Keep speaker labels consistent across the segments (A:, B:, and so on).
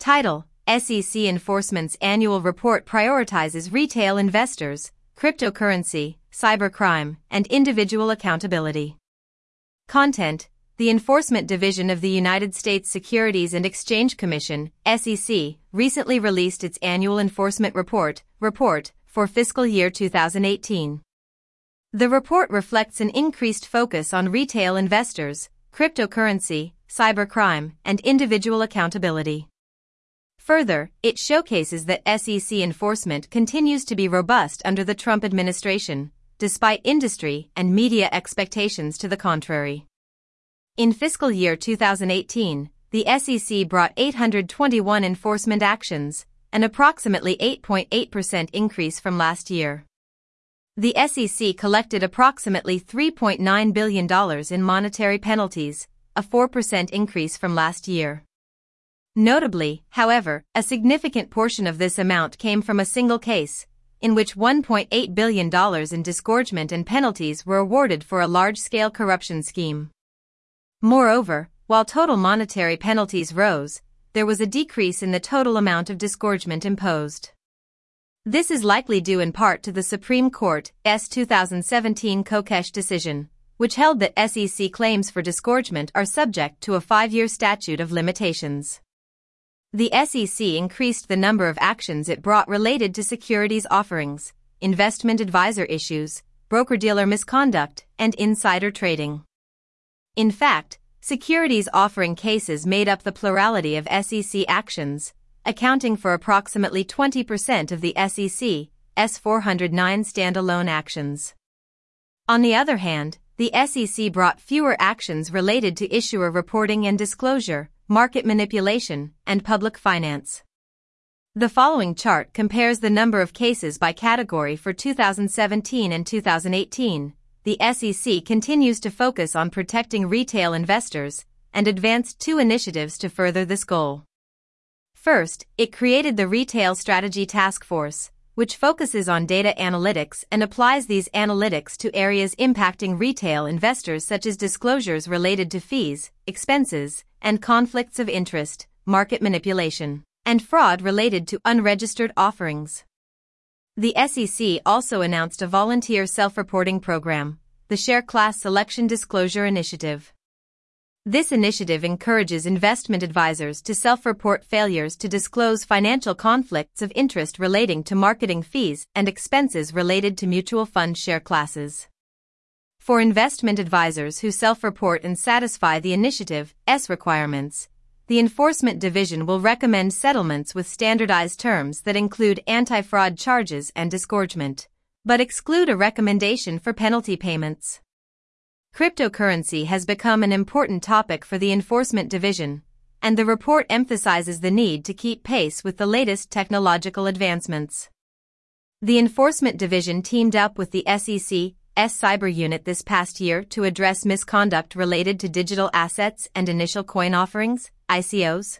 A: Title: SEC Enforcement's Annual Report prioritizes retail investors, cryptocurrency, cybercrime, and individual accountability. Content: The Enforcement Division of the United States Securities and Exchange Commission, SEC, recently released its annual enforcement report for fiscal year 2018. The report reflects an increased focus on retail investors, cryptocurrency, cybercrime, and individual accountability. Further, it showcases that SEC enforcement continues to be robust under the Trump administration, despite industry and media expectations to the contrary. In fiscal year 2018, the SEC brought 821 enforcement actions, an approximately 8.8% increase from last year. The SEC collected approximately $3.9 billion in monetary penalties, a 4% increase from last year. Notably, however, a significant portion of this amount came from a single case, in which $1.8 billion in disgorgement and penalties were awarded for a large-scale corruption scheme. Moreover, while total monetary penalties rose, there was a decrease in the total amount of disgorgement imposed. This is likely due in part to the Supreme Court's 2017 Kokesh decision, which held that SEC claims for disgorgement are subject to a 5-year statute of limitations. The SEC increased the number of actions it brought related to securities offerings, investment advisor issues, broker-dealer misconduct, and insider trading. In fact, securities offering cases made up the plurality of SEC actions, accounting for approximately 20% of the SEC's 409 standalone actions. On the other hand, the SEC brought fewer actions related to issuer reporting and disclosure, market manipulation, and public finance. The following chart compares the number of cases by category for 2017 and 2018. The SEC continues to focus on protecting retail investors and advanced 2 initiatives to further this goal. First, it created the Retail Strategy Task Force, which focuses on data analytics and applies these analytics to areas impacting retail investors such as disclosures related to fees, expenses, and conflicts of interest, market manipulation, and fraud related to unregistered offerings. The SEC also announced a volunteer self-reporting program, the Share Class Selection Disclosure Initiative. This initiative encourages investment advisors to self-report failures to disclose financial conflicts of interest relating to marketing fees and expenses related to mutual fund share classes. For investment advisors who self-report and satisfy the initiative's requirements, the Enforcement Division will recommend settlements with standardized terms that include anti-fraud charges and disgorgement, but exclude a recommendation for penalty payments. Cryptocurrency has become an important topic for the Enforcement Division, and the report emphasizes the need to keep pace with the latest technological advancements. The Enforcement Division teamed up with the SEC's Cyber Unit this past year to address misconduct related to digital assets and initial coin offerings, ICOs.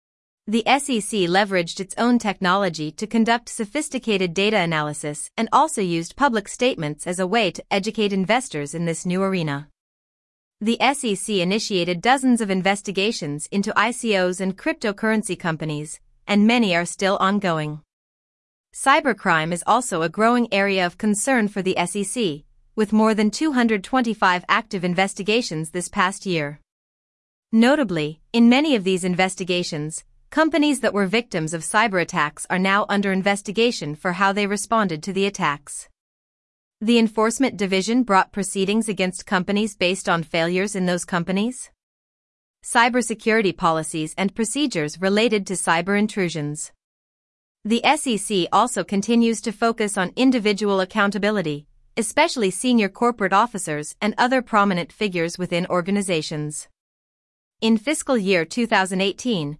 A: The SEC leveraged its own technology to conduct sophisticated data analysis and also used public statements as a way to educate investors in this new arena. The SEC initiated dozens of investigations into ICOs and cryptocurrency companies, and many are still ongoing. Cybercrime is also a growing area of concern for the SEC, with more than 225 active investigations this past year. Notably, in many of these investigations, companies that were victims of cyber attacks are now under investigation for how they responded to the attacks. The Enforcement Division brought proceedings against companies based on failures in those companies. Cybersecurity policies and procedures related to cyber intrusions. The SEC also continues to focus on individual accountability, especially senior corporate officers and other prominent figures within organizations. In fiscal year 2018,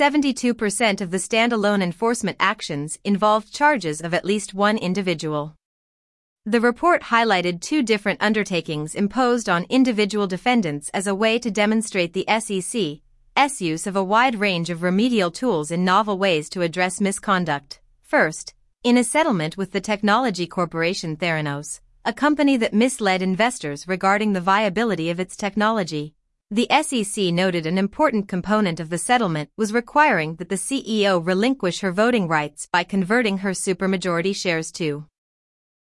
A: 72% of the standalone enforcement actions involved charges of at least one individual. The report highlighted 2 different undertakings imposed on individual defendants as a way to demonstrate the SEC's use of a wide range of remedial tools in novel ways to address misconduct. First, in a settlement with the technology corporation Theranos, a company that misled investors regarding the viability of its technology, The SEC noted an important component of the settlement was requiring that the CEO relinquish her voting rights by converting her supermajority shares to